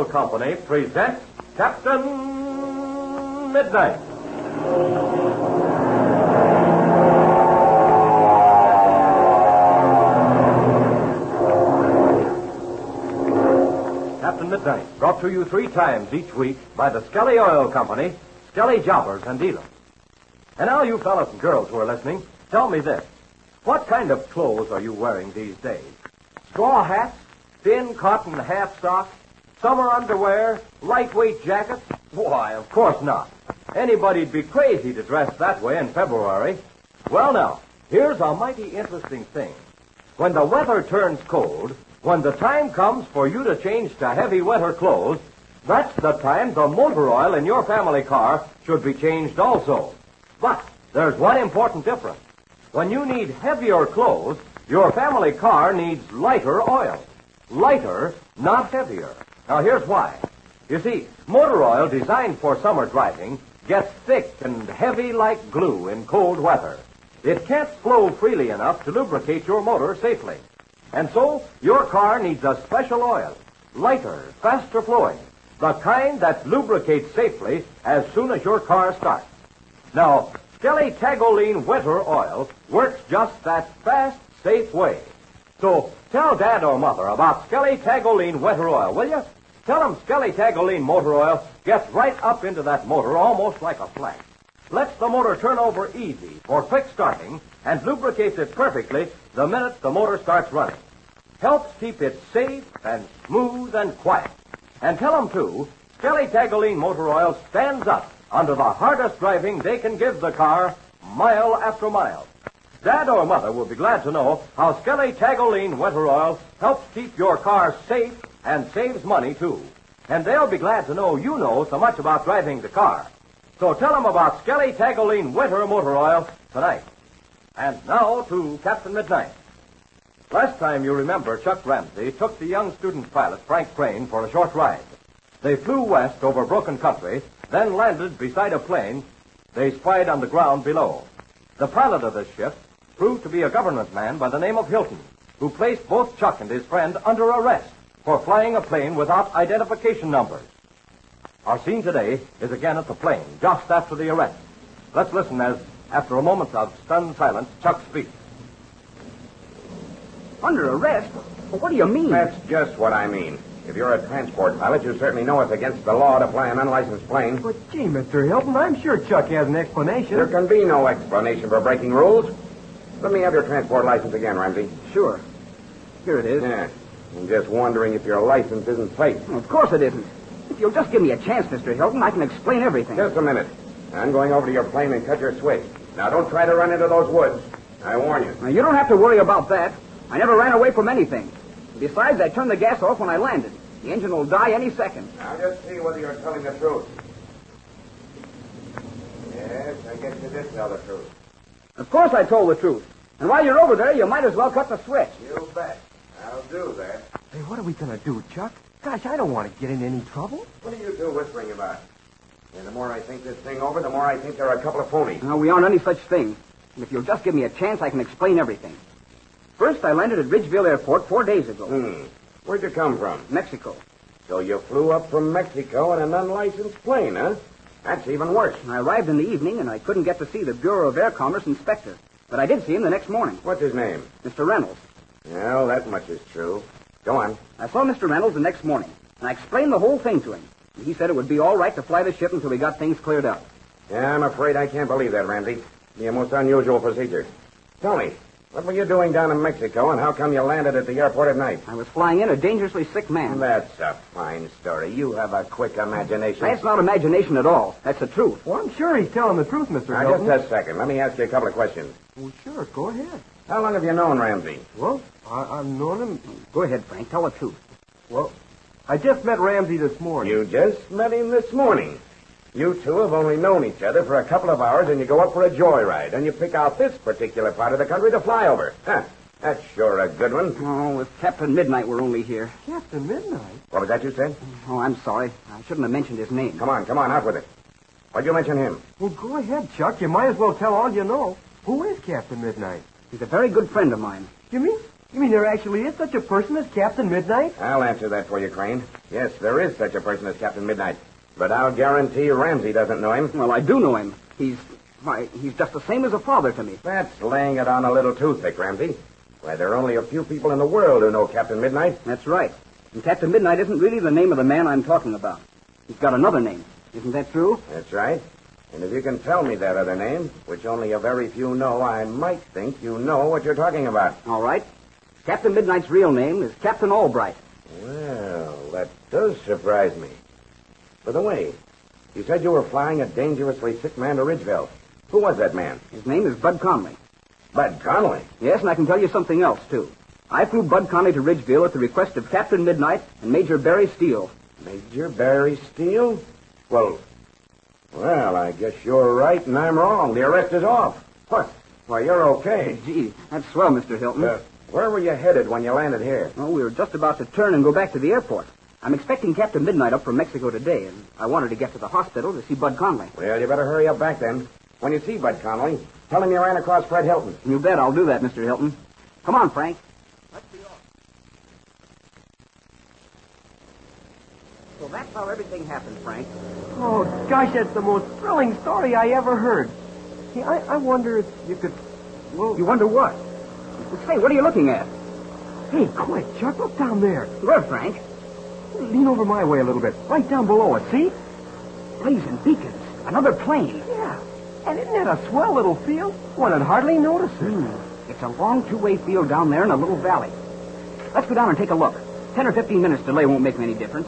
Oil Company presents Captain Midnight. Captain Midnight, brought to you 3 times each week by the Skelly Oil Company, Skelly Jobbers and Dealers. And now, you fellas and girls who are listening, tell me this. What kind of clothes are you wearing these days? Straw hats? Thin cotton half socks? Summer underwear? Lightweight jackets? Why, of course not. Anybody'd be crazy to dress that way in February. Well, now, here's a mighty interesting thing. When the weather turns cold, when the time comes for you to change to heavy winter clothes, that's the time the motor oil in your family car should be changed also. But there's one important difference. When you need heavier clothes, your family car needs lighter oil. Lighter, not heavier. Now, here's why. You see, motor oil designed for summer driving gets thick and heavy like glue in cold weather. It can't flow freely enough to lubricate your motor safely. And so, your car needs a special oil. Lighter, faster flowing. The kind that lubricates safely as soon as your car starts. Now, Skelly Tagoline Winter Oil works just that fast, safe way. So, tell Dad or Mother about Skelly Tagoline Winter Oil, will you? Tell them Skelly Tagoline Motor Oil gets right up into that motor almost like a flash. Lets the motor turn over easy for quick starting and lubricates it perfectly the minute the motor starts running. Helps keep it safe and smooth and quiet. And tell them, too, Skelly Tagoline Motor Oil stands up under the hardest driving they can give the car mile after mile. Dad or Mother will be glad to know how Skelly Tagoline Winter Oil helps keep your car safe and saves money, too. And they'll be glad to know you know so much about driving the car. So tell them about Skelly Tagoline Winter Motor Oil tonight. And now to Captain Midnight. Last time, you remember, Chuck Ramsey took the young student pilot, Frank Crane, for a short ride. They flew west over broken country, then landed beside a plane they spied on the ground below. The pilot of this ship proved to be a government man by the name of Hilton, who placed both Chuck and his friend under arrest for flying a plane without identification numbers. Our scene today is again at the plane, just after the arrest. Let's listen as, after a moment of stunned silence, Chuck speaks. Under arrest? Well, what do you mean? That's just what I mean. If you're a transport pilot, you certainly know it's against the law to fly an unlicensed plane. But, gee, Mr. Hilton, I'm sure Chuck has an explanation. There can be no explanation for breaking rules. Let me have your transport license again, Ramsey. Sure. Here it is. Yeah. I'm just wondering if your license isn't fake. Well, of course it isn't. If you'll just give me a chance, Mr. Hilton, I can explain everything. Just a minute. I'm going over to your plane and cut your switch. Now, don't try to run into those woods. I warn you. Now, you don't have to worry about that. I never ran away from anything. Besides, I turned the gas off when I landed. The engine will die any second. Now, just see whether you're telling the truth. Yes, I guess you did tell the truth. Of course I told the truth. And while you're over there, you might as well cut the switch. You bet. I'll do that. Hey, what are we going to do, Chuck? Gosh, I don't want to get in any trouble. What are you two whispering about? And the more I think this thing over, the more I think there are a couple of phonies. No, we aren't any such thing. And if you'll just give me a chance, I can explain everything. First, I landed at Ridgeville Airport 4 days ago. Where'd you come from? Mexico. So you flew up from Mexico in an unlicensed plane, huh? That's even worse. I arrived in the evening, and I couldn't get to see the Bureau of Air Commerce inspector. But I did see him the next morning. What's his name? Mr. Reynolds. Well, that much is true. Go on. I saw Mr. Reynolds the next morning, and I explained the whole thing to him. And he said it would be all right to fly the ship until we got things cleared up. Yeah, I'm afraid I can't believe that, Ramsey. It'd be a most unusual procedure. Tell me, what were you doing down in Mexico, and how come you landed at the airport at night? I was flying in a dangerously sick man. That's a fine story. You have a quick imagination. That's not imagination at all. That's the truth. Well, I'm sure he's telling the truth, Mr. Now, Hilton. just a second. Let me ask you a couple of questions. Well, sure, go ahead. How long have you known Ramsey? Well, I've known him. Go ahead, Frank. Tell the truth. Well, I just met Ramsey this morning. You just met him this morning. You two have only known each other for a couple of hours, and you go up for a joyride, and you pick out this particular part of the country to fly over. Huh. That's sure a good one. Oh, with Captain Midnight, we're only here. Captain Midnight? What was that you said? Oh, I'm sorry. I shouldn't have mentioned his name. Come on, out with it. Why'd you mention him? Well, go ahead, Chuck. You might as well tell all you know. Who is Captain Midnight? He's a very good friend of mine. You mean? You mean there actually is such a person as Captain Midnight? I'll answer that for you, Crane. Yes, there is such a person as Captain Midnight. But I'll guarantee Ramsey doesn't know him. Well, I do know him. He's just the same as a father to me. That's laying it on a little too thick, Ramsey. Why, there are only a few people in the world who know Captain Midnight. That's right. And Captain Midnight isn't really the name of the man I'm talking about. He's got another name. Isn't that true? That's right. And if you can tell me that other name, which only a very few know, I might think you know what you're talking about. All right. Captain Midnight's real name is Captain Albright. Well, that does surprise me. By the way, you said you were flying a dangerously sick man to Ridgeville. Who was that man? His name is Bud Conley. Bud Conley? Yes, and I can tell you something else, too. I flew Bud Conley to Ridgeville at the request of Captain Midnight and Major Barry Steele. Major Barry Steele? Well, I guess you're right and I'm wrong. The arrest is off. What? Why, you're okay. Gee, that's swell, Mr. Hilton. Where were you headed when you landed here? Oh, we were just about to turn and go back to the airport. I'm expecting Captain Midnight up from Mexico today, and I wanted to get to the hospital to see Bud Conley. Well, you better hurry up back then. When you see Bud Conley, tell him you ran across Fred Hilton. You bet I'll do that, Mr. Hilton. Come on, Frank. Let's be off. So that's how everything happened, Frank. Oh, gosh, that's the most thrilling story I ever heard. Hey, I wonder if you could... Well, you wonder what? Say, what are you looking at? Hey, quick, Chuck, look down there. Where, Frank? Lean over my way a little bit. Right down below us, see? Blazing beacons. Another plane. Yeah. And isn't that a swell little field? One would hardly notice it. It's a long two-way field down there in a little valley. Let's go down and take a look. 10 or 15 minutes delay won't make any difference.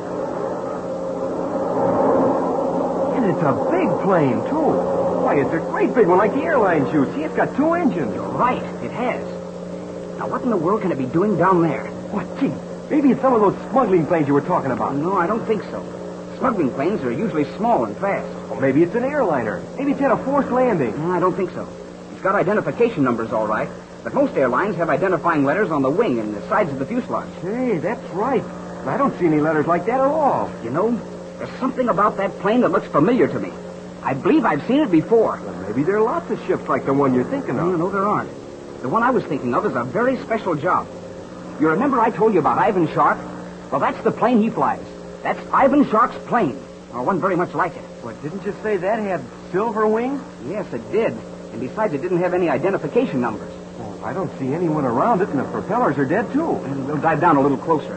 And it's a big plane, too. Why, it's a great big one like the airlines use. See, it's got 2 engines. You're right. It has. Now, what in the world can it be doing down there? What, gee, maybe it's some of those smuggling planes you were talking about. No, I don't think so. Smuggling planes are usually small and fast. Well, maybe it's an airliner. Maybe it's had a forced landing. No, I don't think so. It's got identification numbers, all right. But most airlines have identifying letters on the wing and the sides of the fuselage. Hey, that's right. I don't see any letters like that at all. You know, there's something about that plane that looks familiar to me. I believe I've seen it before. Well, maybe there are lots of ships like the one you're thinking of. No, there aren't. The one I was thinking of is a very special job. You remember I told you about Ivan Shark? Well, that's the plane he flies. That's Ivan Shark's plane, or one very much like it. What, didn't you say that had silver wings? Yes, it did. And besides, it didn't have any identification numbers. Oh, I don't see anyone around it, and the propellers are dead, too. And we'll dive down a little closer.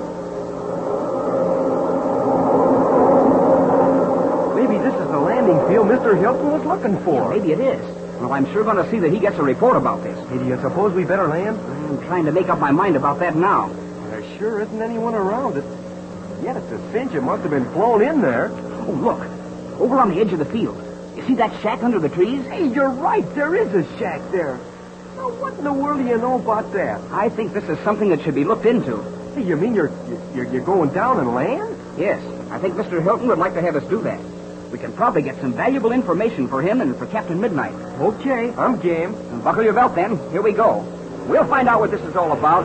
Maybe this is the landing field Mr. Hilton was looking for. Yeah, maybe it is. Well, I'm sure going to see that he gets a report about this. Hey, do you suppose we better land? I'm trying to make up my mind about that now. There sure isn't anyone around it. Yet it's a cinch it must have been flown in there. Oh, look. Over on the edge of the field. You see that shack under the trees? Hey, you're right. There is a shack there. Now, what in the world do you know about that? I think this is something that should be looked into. Hey, you mean you're going down and land? Yes. I think Mr. Hilton would like to have us do that. We can probably get some valuable information for him and for Captain Midnight. Okay, I'm game. And buckle your belt, then. Here we go. We'll find out what this is all about.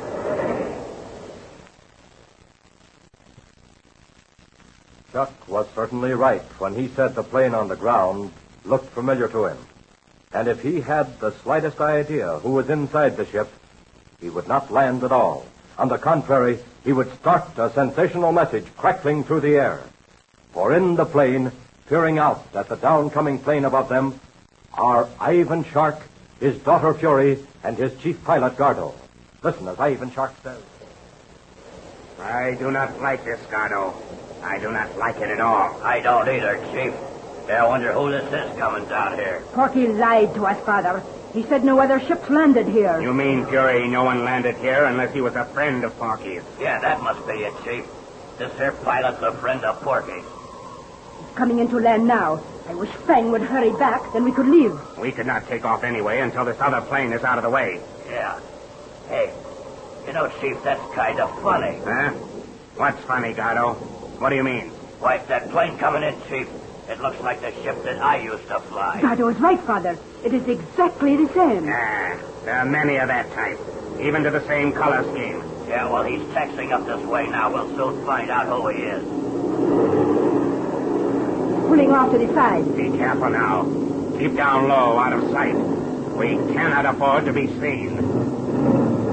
Chuck was certainly right when he said the plane on the ground looked familiar to him. And if he had the slightest idea who was inside the ship, he would not land at all. On the contrary, he would start a sensational message crackling through the air. For in the plane, peering out at the downcoming plane above them, are Ivan Shark, his daughter Fury, and his chief pilot Gardo. Listen as Ivan Shark says. I do not like this, Gardo. I do not like it at all. I don't either, Chief. I wonder who this is coming down here. Porky lied to us, Father. He said no other ships landed here. You mean, Fury, no one landed here unless he was a friend of Porky's? Yeah, that must be it, Chief. This here pilot's a friend of Porky's. He's coming into land now. I wish Fang would hurry back, then we could leave. We could not take off anyway until this other plane is out of the way. Yeah. Hey, you know, Chief, that's kind of funny. Huh? What's funny, Gardo? What do you mean? Why, that plane coming in, Chief, it looks like the ship that I used to fly. Gardo is right, Father. It is exactly the same. There are many of that type, even to the same color scheme. Yeah, well, he's taxiing up this way now. We'll soon find out who he is. Pulling off to the side. Be careful now. Keep down low, out of sight. We cannot afford to be seen.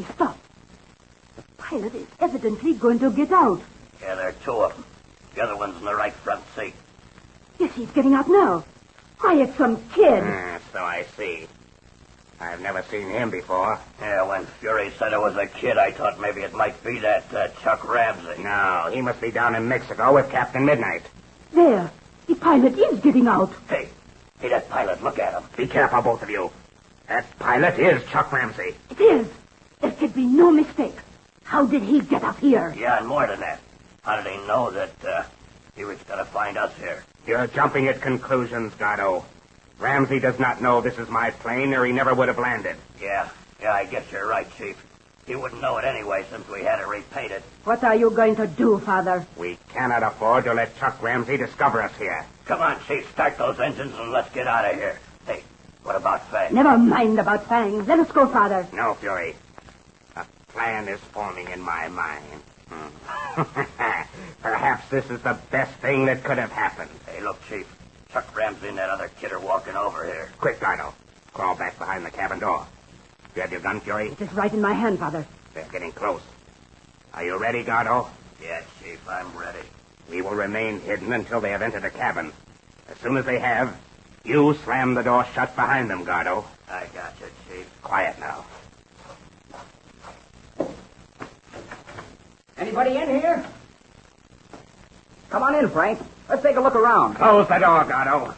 He stopped. The pilot is evidently going to get out. Yeah, there are two of them. The other one's in the right front seat. Yes, he's getting out now. Why, it's some kid. So I see. I've never seen him before. Yeah, when Fury said it was a kid, I thought maybe it might be that Chuck Ramsey. No, he must be down in Mexico with Captain Midnight. There. The pilot is getting out. Hey, that pilot, look at him. Be careful, both of you. That pilot is Chuck Ramsey. It is. There could be no mistake. How did he get up here? Yeah, and more than that. How did he know that he was going to find us here? You're jumping at conclusions, Gatto. Ramsey does not know this is my plane, or he never would have landed. Yeah, I guess you're right, Chief. He wouldn't know it anyway since we had it repainted. What are you going to do, Father? We cannot afford to let Chuck Ramsey discover us here. Come on, Chief, start those engines and let's get out of here. Hey, what about Fang? Never mind about Fang. Let us go, Father. No, Fury. A plan is forming in my mind. Perhaps this is the best thing that could have happened. Hey, look, Chief. Chuck Ramsey and that other kid are walking over here. Quick, Gatto. Crawl back behind the cabin door. You have your gun, Fury? It is right in my hand, Father. They're getting close. Are you ready, Gatto? Yeah, Chief, I'm ready. We will remain hidden until they have entered the cabin. As soon as they have, you slam the door shut behind them, Gatto. I got you, Chief. Quiet now. Anybody in here? Come on in, Frank. Let's take a look around. Close the door, Gatto.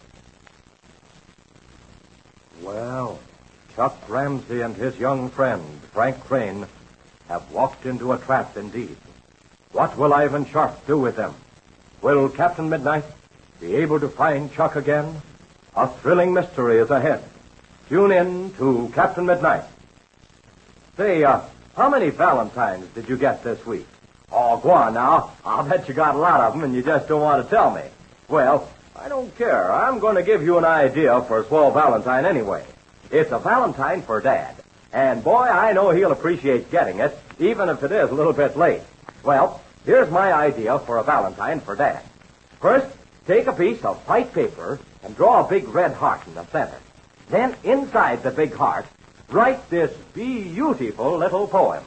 Well, Chuck Ramsey and his young friend, Frank Crane, have walked into a trap indeed. What will Ivan Sharp do with them? Will Captain Midnight be able to find Chuck again? A thrilling mystery is ahead. Tune in to Captain Midnight. Say, how many Valentines did you get this week? Oh, go on now. I'll bet you got a lot of them and you just don't want to tell me. Well, I don't care. I'm going to give you an idea for a swell Valentine anyway. It's a Valentine for Dad. And, boy, I know he'll appreciate getting it, even if it is a little bit late. Well, here's my idea for a Valentine for Dad. First, take a piece of white paper and draw a big red heart in the center. Then, inside the big heart, write this beautiful little poem.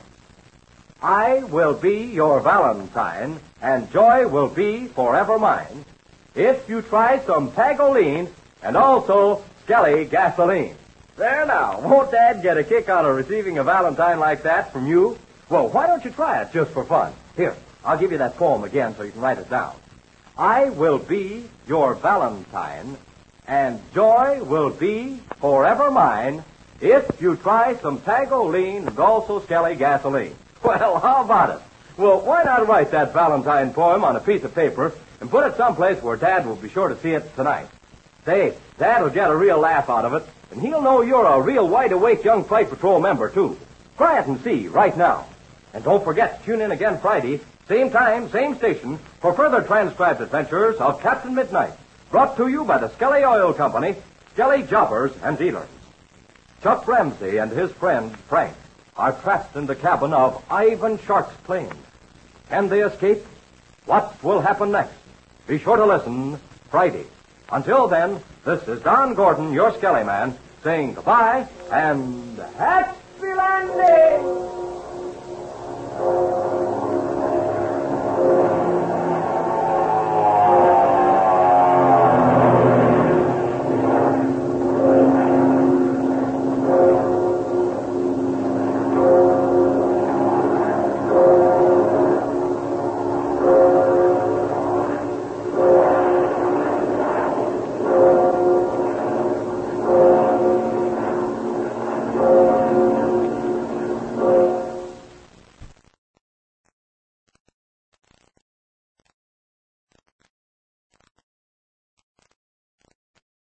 I will be your Valentine, and joy will be forever mine, if you try some Tagoline and also Skelly gasoline. There now, won't Dad get a kick out of receiving a Valentine like that from you? Well, why don't you try it just for fun? Here, I'll give you that poem again so you can write it down. I will be your Valentine, and joy will be forever mine, if you try some Tagoline and also Skelly gasoline. Well, how about it? Well, why not write that Valentine poem on a piece of paper and put it someplace where Dad will be sure to see it tonight? Say, Dad will get a real laugh out of it, and he'll know you're a real wide-awake young Flight Patrol member, too. Try it and see right now. And don't forget to tune in again Friday, same time, same station, for further transcribed adventures of Captain Midnight, brought to you by the Skelly Oil Company, Skelly Jobbers and Dealers. Chuck Ramsey and his friend, Frank, are trapped in the cabin of Ivan Shark's plane. Can they escape? What will happen next? Be sure to listen Friday. Until then, this is Don Gordon, your Skelly Man, saying goodbye and happy landing!